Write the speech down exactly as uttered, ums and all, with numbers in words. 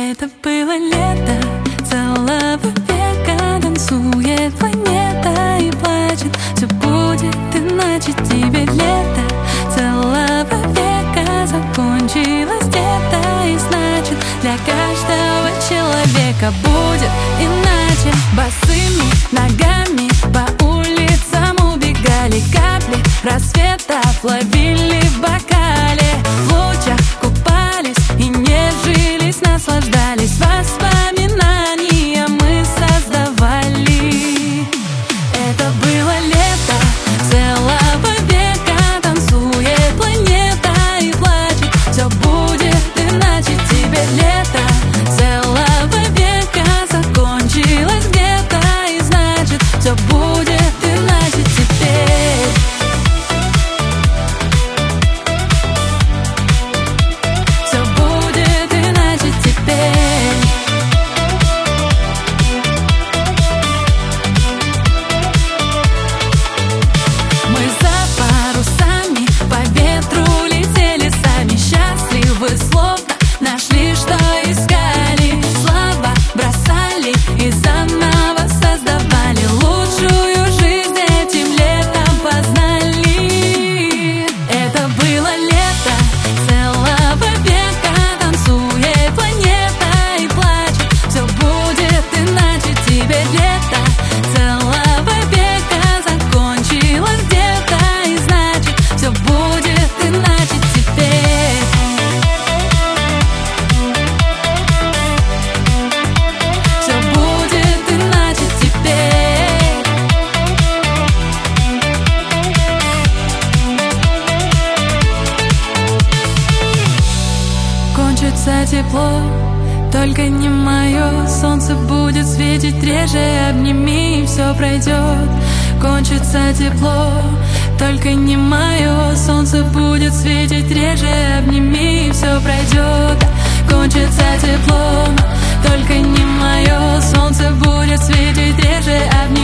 Это было лето целого века, танцует планета и плачет. Все будет иначе, теперь лето целого века закончилось где-то, и значит для каждого человека будет иначе. Босыми ногами по улицам убегали, капли рассветов ловили в бокале, в лучах купались и нежились, наслаждались. Воспоминания мы создавали. Это было лето целого века, танцует планета и плачет. Все будет иначе, теперь лето целого века закончилось где-то, и значит все будет иначе теперь. Все будет иначе теперь. Мы за парусами по ветру летели сами, счастливы, словно нашли, что искали. Слова бросали и заново создавали, лучшую жизнь этим летом познали. Это было лето целого века, танцует планета и плачет. Все будет иначе, теперь лето целого века закончилось где-то, и значит все будет иначе теперь. Все будет иначе теперь. Кончится тепло, только не мое. Солнце будет светить реже, обними, и все пройдет. Кончится тепло, только не мое. Солнце будет светить реже, обними, и все пройдет. Кончится тепло, только не мое. Солнце будет светить реже, обними.